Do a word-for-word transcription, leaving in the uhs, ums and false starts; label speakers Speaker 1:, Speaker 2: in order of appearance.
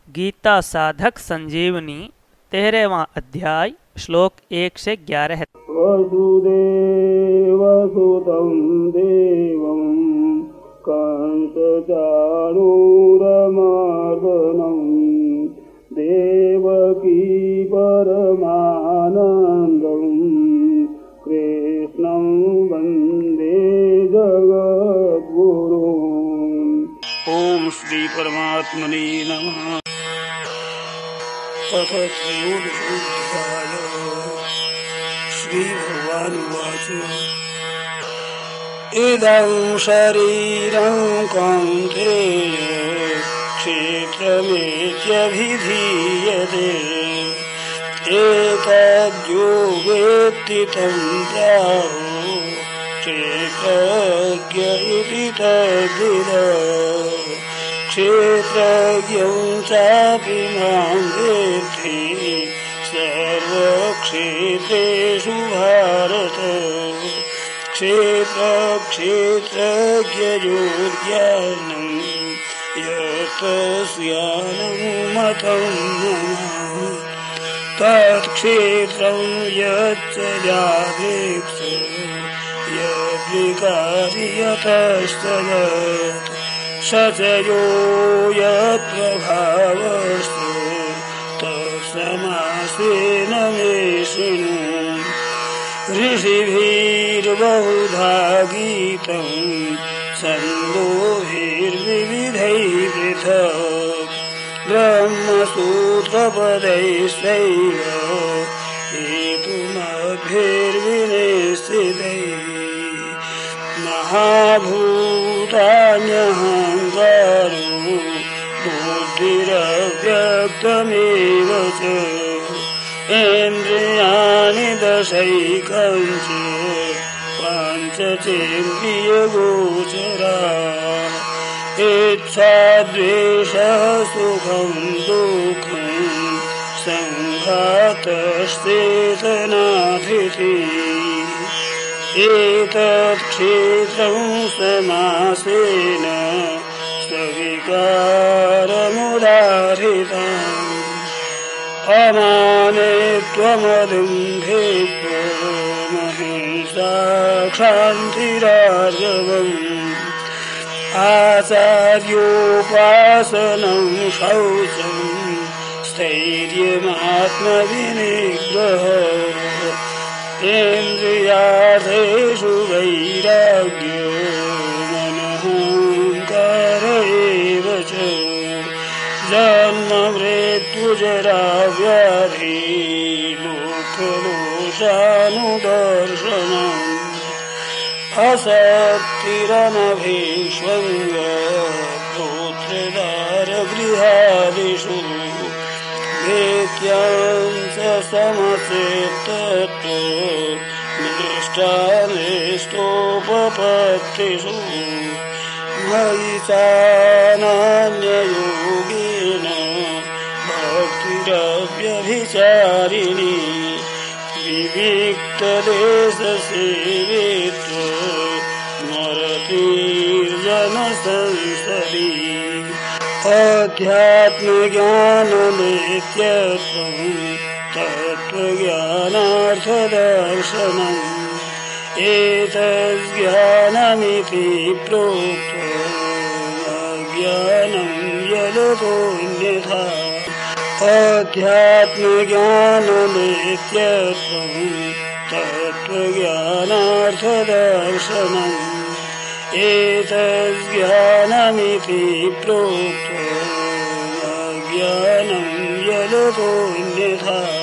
Speaker 1: गीता साधक संजीवनी तेरहवां अध्याय श्लोक एक से ग्यारह।
Speaker 2: वसुदेवसुतं देवं कंसचाणूरमर्दनं देवकी परमानन्दं कृष्णं वन्दे जगद्गुरुम्। ओम श्री परमात्मने नमः। श्री भगवान उवाच इदं शरीरं कौन्तेय क्षेत्रमेत्यभिधीयते एतद्यो वेत्ति तं प्राहुः क्षेत्रज्ञ इति तद्विदः। क्षेत्रज्ञं चापि मां वेत्ति सर्वक्षेत्रेषु भारत। क्षेत्रक्षेत्रज्ञयोर्ज्ञानं यत्तस्यानुमतं मम तत्क्षेत्रं यच्च यादृक्ष यद्विकारि यतस्तत् स च यो यत्प्रभावस्तु तत्समासेन मे शृणु। ऋषिभिर्बहुधा गीतं छन्दोभिर्विविधैः पृथक् ब्रह्मसूत्रपदैश्चैव हेतुमद्भिर्विनिश्चितैः। महाभूतान्यहङ्कारो बुद्धिरव्यक्तमेव च इन्द्रियाणि दशैकञ्च पञ्चचेन्द्रियगोचराः। इच्छा द्वेषः सुखं दुःखं सङ्घातश्चेतनाधृतिः। एतत् क्षेत्रं समासेन सविकारमुदाहृतम्। अमानित्वमदम्भित्वमहिंसा क्षान्तिरार्जवम् आचार्योपासनं शौचं स्थैर्यमात्मविनिग्रहः। इन्द्रियार्थेषु वैराग्यो मनोऽहङ्कार एव च। जन्म मृत्यु जरा व्याधि लोकदोषानुदर्शनम् असक्तिरनभीष्वङ्ग पुत्रदारगृहादिषु नित्यं स समचित्तत्व निष्ठानिष्ठोपपत्तिषु। मयि चानन्ययोगेन भक्तिरव्यभिचारिणी विविक्तदेशसेवित्व नरतीर्जनसंसदि। अध्यात्मज्ञाननित्यत्वं तत्त्वज्ञानार्थदर्शनम् एतज्ज्ञानमिति प्रोक्त्वा अज्ञानं यदतोऽन्यथा। अध्यात्मज्ञाननित्यत्वं तत्त्वज्ञानार्थदर्शनम् एतज्ज्ञानमिति प्रोक्त्वा अज्ञानं यदतोऽन्यथा।